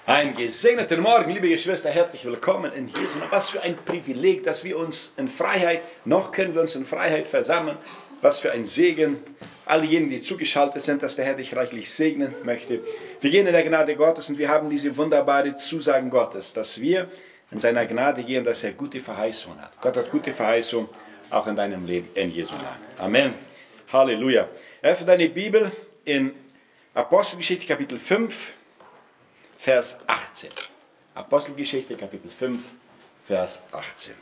Einen gesegneten Morgen, liebe Geschwister, herzlich willkommen in Jesu Namen. Was für ein Privileg, dass wir uns in Freiheit, noch können wir uns in Freiheit versammeln. Was für ein Segen. All diejenigen, die zugeschaltet sind, dass der Herr dich reichlich segnen möchte. Wir gehen in der Gnade Gottes und wir haben diese wunderbare Zusagen Gottes, dass wir in seiner Gnade gehen, dass er gute Verheißung hat. Gott hat gute Verheißung auch in deinem Leben, in Jesu Namen. Amen. Halleluja. Öffne deine Bibel in Apostelgeschichte Kapitel 5. Vers 18. Apostelgeschichte, Kapitel 5, Vers 18.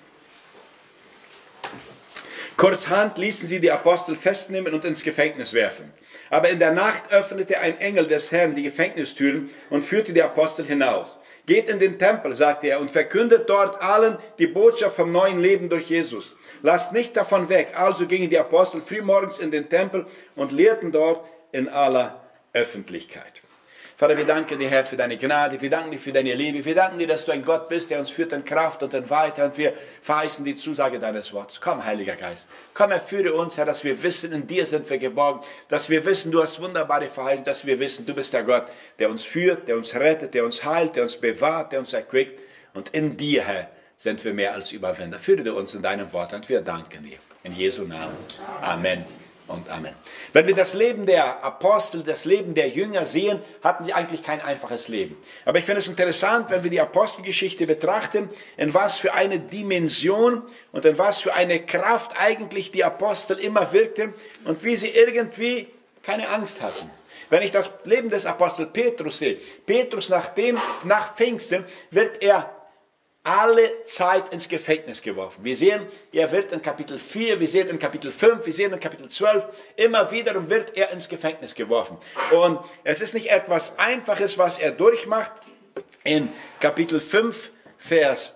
Kurzhand ließen sie die Apostel festnehmen und ins Gefängnis werfen. Aber in der Nacht öffnete ein Engel des Herrn die Gefängnistüren und führte die Apostel hinaus. Geht in den Tempel, sagte er, und verkündet dort allen die Botschaft vom neuen Leben durch Jesus. Lasst nichts davon weg. Also gingen die Apostel frühmorgens in den Tempel und lehrten dort in aller Öffentlichkeit. Vater, wir danken dir, Herr, für deine Gnade, wir danken dir für deine Liebe, wir danken dir, dass du ein Gott bist, der uns führt in Kraft und in Weite, und wir verheißen die Zusage deines Wortes. Komm, Heiliger Geist, komm, erführe uns, Herr, dass wir wissen, in dir sind wir geborgen, dass wir wissen, du hast wunderbare Verheißungen, dass wir wissen, du bist der Gott, der uns führt, der uns rettet, der uns heilt, der uns bewahrt, der uns erquickt, und in dir, Herr, sind wir mehr als Überwinder. Führe du uns in deinem Wort, und wir danken dir. In Jesu Namen. Amen. Und Amen. Wenn wir das Leben der Apostel, das Leben der Jünger sehen, hatten sie eigentlich kein einfaches Leben. Aber ich finde es interessant, wenn wir die Apostelgeschichte betrachten, in was für eine Dimension und in was für eine Kraft eigentlich die Apostel immer wirkten und wie sie irgendwie keine Angst hatten. Wenn ich das Leben des Apostel Petrus sehe, Petrus nach Pfingsten wird er alle Zeit ins Gefängnis geworfen. Wir sehen, er wird in Kapitel 4, wir sehen in Kapitel 5, wir sehen in Kapitel 12, immer wieder wird er ins Gefängnis geworfen. Und es ist nicht etwas Einfaches, was er durchmacht. In Kapitel 5, Vers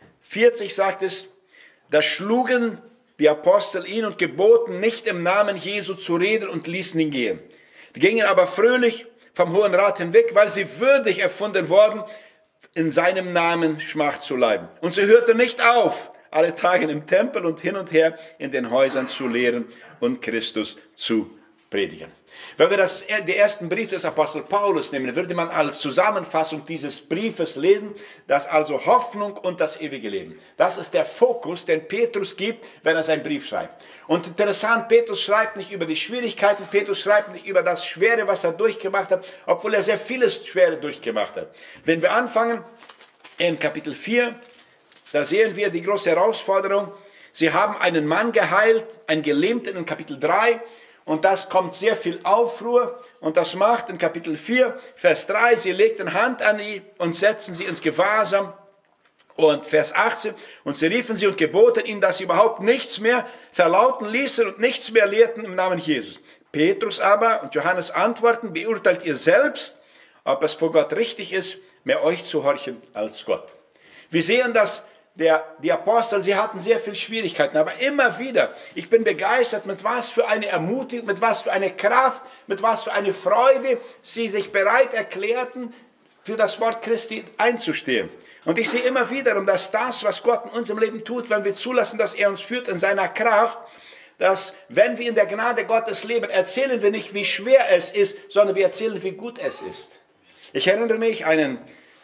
40 sagt es, da schlugen die Apostel ihn und geboten, nicht im Namen Jesu zu reden, und ließen ihn gehen. Die gingen aber fröhlich vom Hohen Rat hinweg, weil sie würdig erfunden worden, in seinem Namen Schmach zu leiden. Und sie hörte nicht auf, alle Tage im Tempel und hin und her in den Häusern zu lehren und Christus zu predigen. Wenn wir den ersten Brief des Apostel Paulus nehmen, würde man als Zusammenfassung dieses Briefes lesen, dass also Hoffnung und das ewige Leben. Das ist der Fokus, den Petrus gibt, wenn er seinen Brief schreibt. Und interessant, Petrus schreibt nicht über die Schwierigkeiten, Petrus schreibt nicht über das Schwere, was er durchgemacht hat, obwohl er sehr vieles Schwere durchgemacht hat. Wenn wir anfangen in Kapitel 4, da sehen wir die große Herausforderung. Sie haben einen Mann geheilt, einen Gelähmten in Kapitel 3. Und das kommt sehr viel Aufruhr, und das macht in Kapitel 4, Vers 3, sie legten Hand an ihn und setzten sie ins Gewahrsam. Und Vers 18, und sie riefen sie und geboten ihnen, dass sie überhaupt nichts mehr verlauten ließen und nichts mehr lehrten im Namen Jesus. Petrus aber und Johannes antworten, beurteilt ihr selbst, ob es vor Gott richtig ist, mehr euch zu horchen als Gott. Wir sehen, dass die Apostel, sie hatten sehr viele Schwierigkeiten, aber immer wieder, ich bin begeistert, mit was für eine Ermutigung, mit was für eine Kraft, mit was für eine Freude sie sich bereit erklärten, für das Wort Christi einzustehen. Und ich sehe immer wieder, dass das, was Gott in unserem Leben tut, wenn wir zulassen, dass er uns führt in seiner Kraft, dass, wenn wir in der Gnade Gottes leben, erzählen wir nicht, wie schwer es ist, sondern wir erzählen, wie gut es ist. Ich erinnere mich an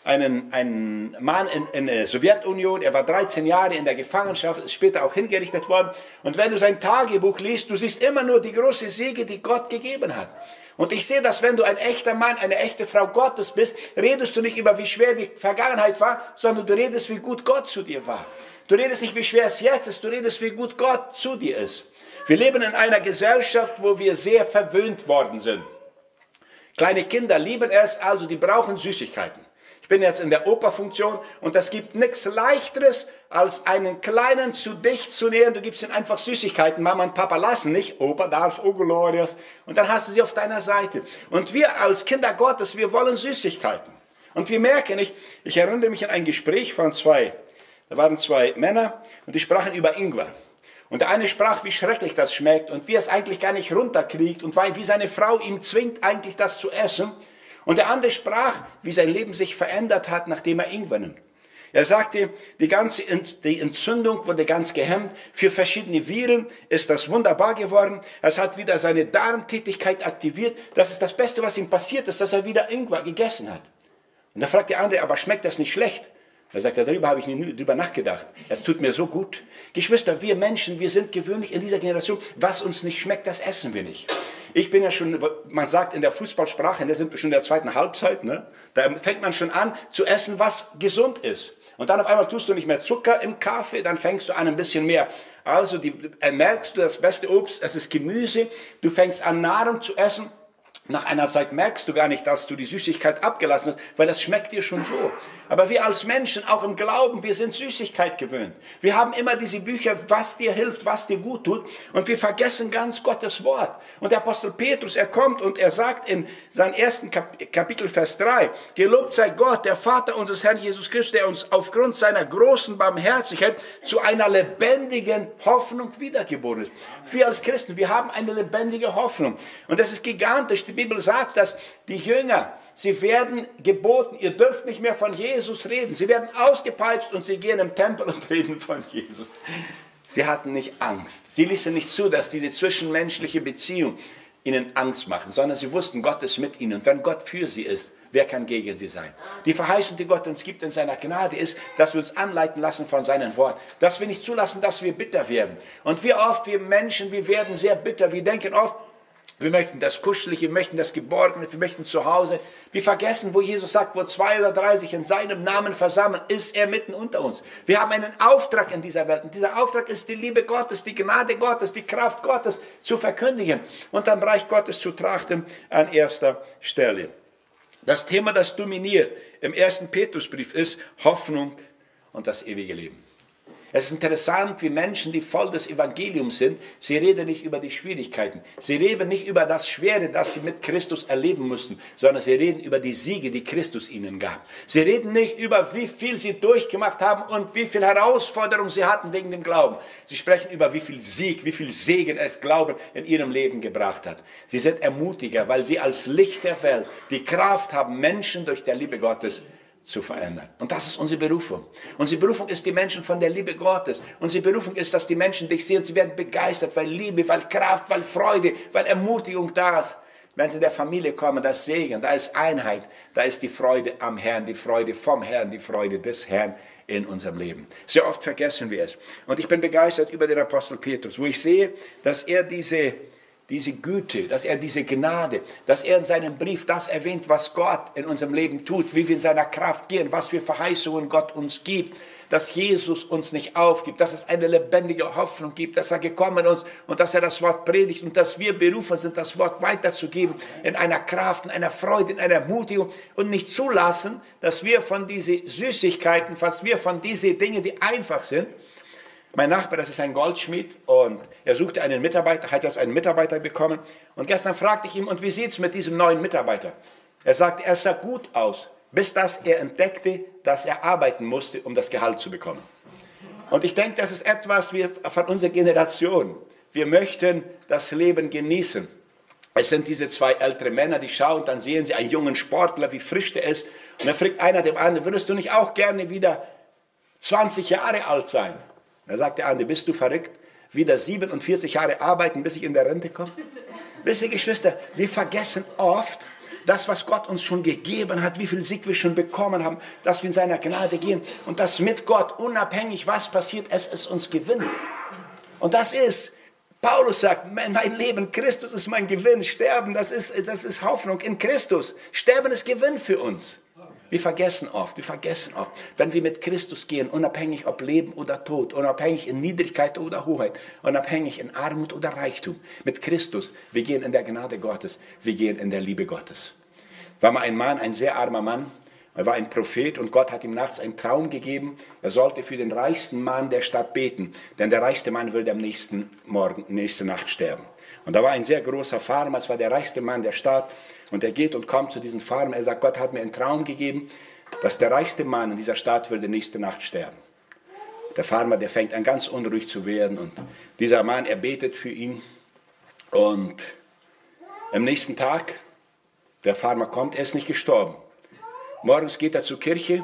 einen Mann in der Sowjetunion, er war 13 Jahre in der Gefangenschaft, ist später auch hingerichtet worden. Und wenn du sein Tagebuch liest, du siehst immer nur die große Siege, die Gott gegeben hat. Und ich sehe, dass wenn du ein echter Mann, eine echte Frau Gottes bist, redest du nicht über, wie schwer die Vergangenheit war, sondern du redest, wie gut Gott zu dir war. Du redest nicht, wie schwer es jetzt ist, du redest, wie gut Gott zu dir ist. Wir leben in einer Gesellschaft, wo wir sehr verwöhnt worden sind. Kleine Kinder lieben es, also die brauchen Süßigkeiten. Ich bin jetzt in der Operfunktion, und es gibt nichts Leichteres, als einen Kleinen zu dich zu nähern. Du gibst ihnen einfach Süßigkeiten. Mama und Papa lassen nicht. Opa darf, oh glorious. Und dann hast du sie auf deiner Seite. Und wir als Kinder Gottes, wir wollen Süßigkeiten. Und wir merken nicht, ich erinnere mich an ein Gespräch von da waren zwei Männer, und die sprachen über Ingwer. Und der eine sprach, wie schrecklich das schmeckt und wie er es eigentlich gar nicht runterkriegt und wie seine Frau ihm zwingt, eigentlich das zu essen. Und der andere sprach, wie sein Leben sich verändert hat, nachdem er Ingwer nimmt. Er sagte, die Entzündung wurde ganz gehemmt. Für verschiedene Viren ist das wunderbar geworden. Es hat wieder seine Darmtätigkeit aktiviert. Das ist das Beste, was ihm passiert ist, dass er wieder Ingwer gegessen hat. Und da fragt der andere, aber schmeckt das nicht schlecht? Da sagt er, darüber habe ich nie drüber nachgedacht. Es tut mir so gut. Geschwister, wir Menschen, wir sind gewöhnlich in dieser Generation, was uns nicht schmeckt, das essen wir nicht. Ich bin ja schon, man sagt in der Fußballsprache, da sind wir schon in der zweiten Halbzeit, ne? Da fängt man schon an zu essen, was gesund ist. Und dann auf einmal tust du nicht mehr Zucker im Kaffee, dann fängst du an ein bisschen mehr. Also merkst du, das beste Obst, es ist Gemüse. Du fängst an, Nahrung zu essen. Nach einer Zeit merkst du gar nicht, dass du die Süßigkeit abgelassen hast, weil das schmeckt dir schon so. Aber wir als Menschen, auch im Glauben, wir sind Süßigkeit gewöhnt. Wir haben immer diese Bücher, was dir hilft, was dir gut tut. Und wir vergessen ganz Gottes Wort. Und der Apostel Petrus, er kommt und er sagt in seinem ersten Kapitel, Vers 3, gelobt sei Gott, der Vater unseres Herrn Jesus Christus, der uns aufgrund seiner großen Barmherzigkeit zu einer lebendigen Hoffnung wiedergeboren ist. Wir als Christen, wir haben eine lebendige Hoffnung. Und das ist gigantisch. Die Bibel sagt, dass die Jünger, sie werden geboten, ihr dürft nicht mehr von Jesus reden. Sie werden ausgepeitscht und sie gehen im Tempel und reden von Jesus. Sie hatten nicht Angst. Sie ließen nicht zu, dass diese zwischenmenschliche Beziehung ihnen Angst machen, sondern sie wussten, Gott ist mit ihnen. Und wenn Gott für sie ist, wer kann gegen sie sein? Die Verheißung, die Gott uns gibt in seiner Gnade, ist, dass wir uns anleiten lassen von seinem Wort. Dass wir nicht zulassen, dass wir bitter werden. Und wir Menschen, wir werden sehr bitter. Wir denken oft, wir möchten das Kuschelige, wir möchten das Geborgene, wir möchten zu Hause. Wir vergessen, wo Jesus sagt, wo 2 oder 3 sich in seinem Namen versammeln, ist er mitten unter uns. Wir haben einen Auftrag in dieser Welt. Und dieser Auftrag ist die Liebe Gottes, die Gnade Gottes, die Kraft Gottes zu verkündigen. Und am Reich Gottes zu trachten an erster Stelle. Das Thema, das dominiert im 1. Petrusbrief, ist Hoffnung und das ewige Leben. Es ist interessant, wie Menschen, die voll des Evangeliums sind, sie reden nicht über die Schwierigkeiten. Sie reden nicht über das Schwere, das sie mit Christus erleben mussten, sondern sie reden über die Siege, die Christus ihnen gab. Sie reden nicht über, wie viel sie durchgemacht haben und wie viel Herausforderungen sie hatten wegen dem Glauben. Sie sprechen über, wie viel Sieg, wie viel Segen es Glauben in ihrem Leben gebracht hat. Sie sind Ermutiger, weil sie als Licht der Welt die Kraft haben, Menschen durch die Liebe Gottes zu verändern. Und das ist unsere Berufung. Unsere Berufung ist, die Menschen von der Liebe Gottes. Unsere Berufung ist, dass die Menschen dich sehen, sie werden begeistert, weil Liebe, weil Kraft, weil Freude, weil Ermutigung da ist. Wenn sie in der Familie kommen, da ist Segen, da ist Einheit, da ist die Freude am Herrn, die Freude vom Herrn, die Freude des Herrn in unserem Leben. Sehr oft vergessen wir es. Und ich bin begeistert über den Apostel Petrus, wo ich sehe, dass er diese Güte, dass er diese Gnade, dass er in seinem Brief das erwähnt, was Gott in unserem Leben tut, wie wir in seiner Kraft gehen, was für Verheißungen Gott uns gibt, dass Jesus uns nicht aufgibt, dass es eine lebendige Hoffnung gibt, dass er gekommen ist und dass er das Wort predigt und dass wir berufen sind, das Wort weiterzugeben in einer Kraft, in einer Freude, in einer Ermutigung und nicht zulassen, dass wir von diesen Süßigkeiten, dass wir von diesen Dingen, die einfach sind. Mein Nachbar, das ist ein Goldschmied und er suchte einen Mitarbeiter, hat jetzt einen Mitarbeiter bekommen. Und gestern fragte ich ihn, und wie sieht es mit diesem neuen Mitarbeiter? Er sagte, er sah gut aus, bis dass er entdeckte, dass er arbeiten musste, um das Gehalt zu bekommen. Und ich denke, das ist etwas von unserer Generation. Wir möchten das Leben genießen. Es sind diese 2 ältere Männer, die schauen, dann sehen sie einen jungen Sportler, wie frisch der ist. Und dann fragt einer dem anderen, würdest du nicht auch gerne wieder 20 Jahre alt sein? Da sagt der andere, bist du verrückt? Wieder 47 Jahre arbeiten, bis ich in der Rente komme? Wisst ihr, Geschwister, wir vergessen oft das, was Gott uns schon gegeben hat, wie viel Sieg wir schon bekommen haben, dass wir in seiner Gnade gehen und dass mit Gott, unabhängig was passiert, es ist uns Gewinn. Und das ist, Paulus sagt, mein Leben, Christus ist mein Gewinn, Sterben, das ist Hoffnung in Christus. Sterben ist Gewinn für uns. Wir vergessen oft, wenn wir mit Christus gehen, unabhängig ob Leben oder Tod, unabhängig in Niedrigkeit oder Hoheit, unabhängig in Armut oder Reichtum, mit Christus, wir gehen in der Gnade Gottes, wir gehen in der Liebe Gottes. War mal ein Mann, ein sehr armer Mann, er war ein Prophet und Gott hat ihm nachts einen Traum gegeben, er sollte für den reichsten Mann der Stadt beten, denn der reichste Mann würde am nächste Nacht sterben. Und da war ein sehr großer Farmer, es war der reichste Mann der Stadt. Und er geht und kommt zu diesem Farmer, er sagt, Gott hat mir einen Traum gegeben, dass der reichste Mann in dieser Stadt würde nächste Nacht sterben. Der Farmer, der fängt an ganz unruhig zu werden und dieser Mann, er betet für ihn. Und am nächsten Tag, der Farmer kommt, er ist nicht gestorben. Morgens geht er zur Kirche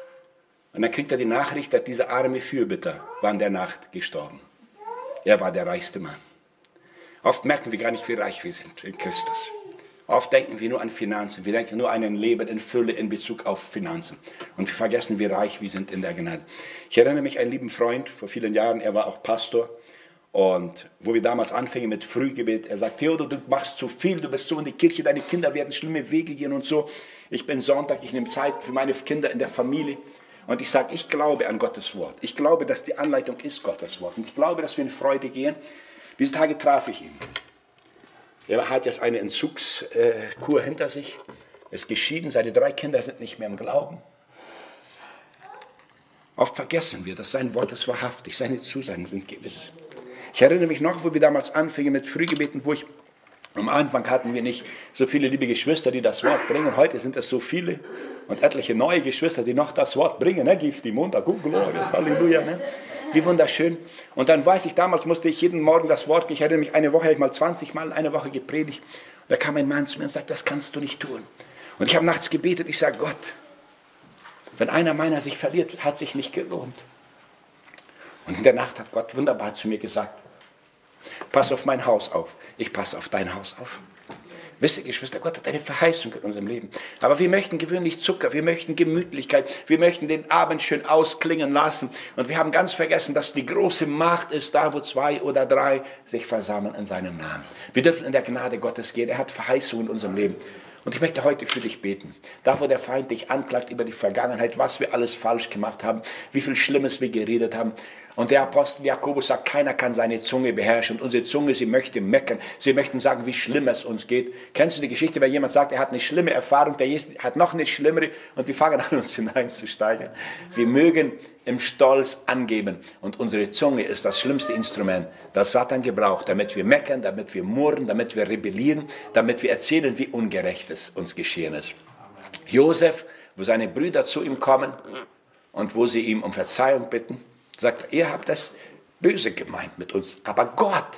und dann kriegt er die Nachricht, dass dieser arme Fürbitter war in der Nacht gestorben. Er war der reichste Mann. Oft merken wir gar nicht, wie reich wir sind in Christus. Oft denken wir nur an Finanzen. Wir denken nur an ein Leben in Fülle in Bezug auf Finanzen. Und wir vergessen, wie reich wir sind in der Gnade. Ich erinnere mich an einen lieben Freund vor vielen Jahren. Er war auch Pastor. Und wo wir damals anfingen mit Frühgebet, er sagt, Theodor, du machst zu viel, du bist so in die Kirche, deine Kinder werden schlimme Wege gehen und so. Ich bin Sonntag, ich nehme Zeit für meine Kinder in der Familie. Und ich sage, ich glaube an Gottes Wort. Ich glaube, dass die Anleitung ist Gottes Wort. Und ich glaube, dass wir in Freude gehen. Diese Tage traf ich ihn. Er hat jetzt eine Entzugskur hinter sich. Er ist geschieden, seine 3 Kinder sind nicht mehr im Glauben. Oft vergessen wir, dass sein Wort ist wahrhaftig, seine Zusagen sind gewiss. Ich erinnere mich noch, wo wir damals anfingen mit Frühgebeten, wo ich am Anfang hatten wir nicht so viele liebe Geschwister, die das Wort bringen. Heute sind es so viele und etliche neue Geschwister, die noch das Wort bringen. Ne? Gib die Montag, Gloria, Halleluja. Ne? Wie wunderschön. Und dann weiß ich, damals musste ich jeden Morgen das Wort geben. Ich erinnere mich, eine Woche habe ich mal 20 Mal eine Woche gepredigt. Und da kam ein Mann zu mir und sagte, das kannst du nicht tun. Und ich habe nachts gebetet, ich sage, Gott, wenn einer meiner sich verliert, hat sich nicht gelohnt. Und in der Nacht hat Gott wunderbar zu mir gesagt, pass auf mein Haus auf, ich passe auf dein Haus auf. Wisst ihr, Geschwister, Gott hat eine Verheißung in unserem Leben. Aber wir möchten gewöhnlich Zucker, wir möchten Gemütlichkeit, wir möchten den Abend schön ausklingen lassen. Und wir haben ganz vergessen, dass die große Macht ist da, wo 2 oder 3 sich versammeln in seinem Namen. Wir dürfen in der Gnade Gottes gehen. Er hat Verheißungen in unserem Leben. Und ich möchte heute für dich beten. Da, wo der Feind dich anklagt über die Vergangenheit, was wir alles falsch gemacht haben, wie viel Schlimmes wir geredet haben. Und der Apostel Jakobus sagt, keiner kann seine Zunge beherrschen. Und unsere Zunge, sie möchte meckern. Sie möchten sagen, wie schlimm es uns geht. Kennst du die Geschichte, wenn jemand sagt, er hat eine schlimme Erfahrung, der hat noch eine schlimmere und die fangen an, uns hineinzusteigen. Wir mögen im Stolz angeben. Und unsere Zunge ist das schlimmste Instrument, das Satan gebraucht, damit wir meckern, damit wir murren, damit wir rebellieren, damit wir erzählen, wie ungerecht es uns geschehen ist. Josef, wo seine Brüder zu ihm kommen und wo sie ihm um Verzeihung bitten, sagt, ihr habt es böse gemeint mit uns, aber Gott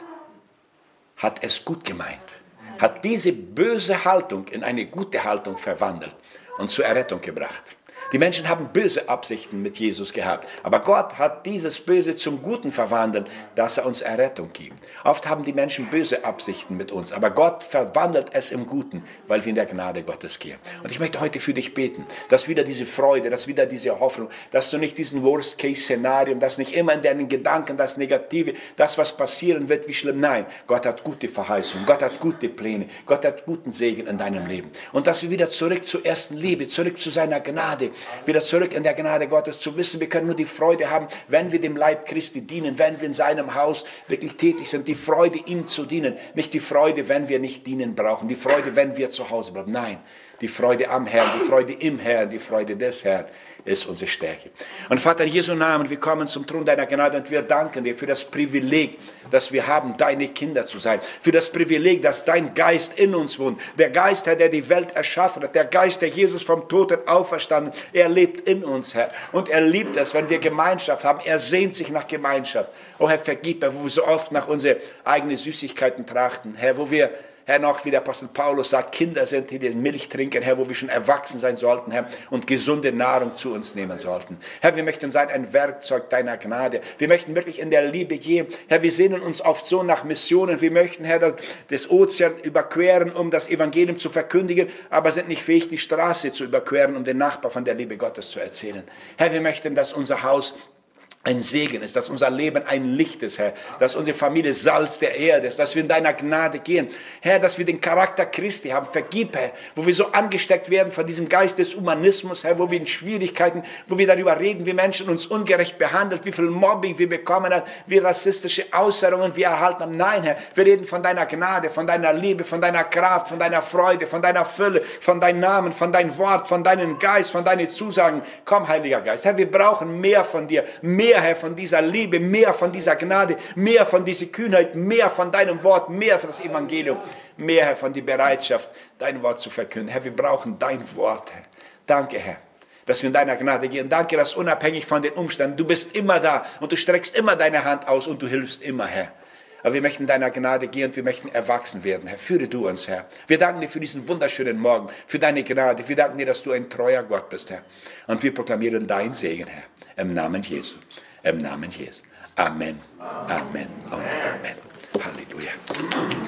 hat es gut gemeint, hat diese böse Haltung in eine gute Haltung verwandelt und zur Errettung gebracht. Die Menschen haben böse Absichten mit Jesus gehabt, aber Gott hat dieses Böse zum Guten verwandelt, dass er uns Errettung gibt. Oft haben die Menschen böse Absichten mit uns, aber Gott verwandelt es im Guten, weil wir in der Gnade Gottes gehen. Und ich möchte heute für dich beten, dass wieder diese Freude, dass wieder diese Hoffnung, dass du nicht diesen Worst-Case-Szenario, dass nicht immer in deinen Gedanken das Negative, das, was passieren wird, wie schlimm. Nein, Gott hat gute Verheißungen, Gott hat gute Pläne, Gott hat guten Segen in deinem Leben. Und dass wir wieder zurück zur ersten Liebe, zurück zu seiner Gnade, wieder zurück in der Gnade Gottes zu wissen, wir können nur die Freude haben, wenn wir dem Leib Christi dienen, wenn wir in seinem Haus wirklich tätig sind, die Freude, ihm zu dienen. Nicht die Freude, wenn wir nicht dienen brauchen, die Freude, wenn wir zu Hause bleiben. Nein, die Freude am Herrn, die Freude im Herrn, die Freude des Herrn ist unsere Stärke. Und Vater, in Jesu Namen, wir kommen zum Thron deiner Gnade und wir danken dir für das Privileg, das wir haben, deine Kinder zu sein. Für das Privileg, dass dein Geist in uns wohnt. Der Geist, Herr, der die Welt erschaffen hat. Der Geist, der Jesus vom Toten auferstanden. Er lebt in uns, Herr. Und er liebt es, wenn wir Gemeinschaft haben. Er sehnt sich nach Gemeinschaft. Oh Herr, vergib mir, wo wir so oft nach unseren eigenen Süßigkeiten trachten. Herr, wo wir Herr, noch wie der Apostel Paulus sagt, Kinder sind, die den Milch trinken, Herr, wo wir schon erwachsen sein sollten, Herr, und gesunde Nahrung zu uns nehmen sollten. Herr, wir möchten sein ein Werkzeug deiner Gnade. Wir möchten wirklich in der Liebe gehen. Herr, wir sehnen uns oft so nach Missionen. Wir möchten, Herr, das Ozean überqueren, um das Evangelium zu verkündigen, aber sind nicht fähig, die Straße zu überqueren, um den Nachbar von der Liebe Gottes zu erzählen. Herr, wir möchten, dass unser Haus ein Segen ist, dass unser Leben ein Licht ist, Herr, dass unsere Familie Salz der Erde ist, dass wir in deiner Gnade gehen. Herr, dass wir den Charakter Christi haben. Vergib, Herr, wo wir so angesteckt werden von diesem Geist des Humanismus, Herr, wo wir in Schwierigkeiten, wo wir darüber reden, wie Menschen uns ungerecht behandelt, wie viel Mobbing wir bekommen haben, wie rassistische Äußerungen wir erhalten haben. Nein, Herr, wir reden von deiner Gnade, von deiner Liebe, von deiner Kraft, von deiner Freude, von deiner Fülle, von deinem Namen, von deinem Wort, von deinem Geist, von deinen Zusagen. Komm, Heiliger Geist. Herr, wir brauchen mehr von dir, mehr, Herr, von dieser Liebe, mehr von dieser Gnade, mehr von dieser Kühnheit, mehr von deinem Wort, mehr von das Evangelium, mehr, Herr, von der Bereitschaft, dein Wort zu verkünden. Herr, wir brauchen dein Wort, Herr. Danke, Herr, dass wir in deiner Gnade gehen. Danke, dass unabhängig von den Umständen, du bist immer da und du streckst immer deine Hand aus und du hilfst immer, Herr. Aber wir möchten deiner Gnade gehen und wir möchten erwachsen werden, Herr. Führe du uns, Herr. Wir danken dir für diesen wunderschönen Morgen, für deine Gnade. Wir danken dir, dass du ein treuer Gott bist, Herr. Und wir proklamieren deinen Segen, Herr. Im Namen Jesu. Im Namen Jesu. Amen. Amen und Amen. Halleluja.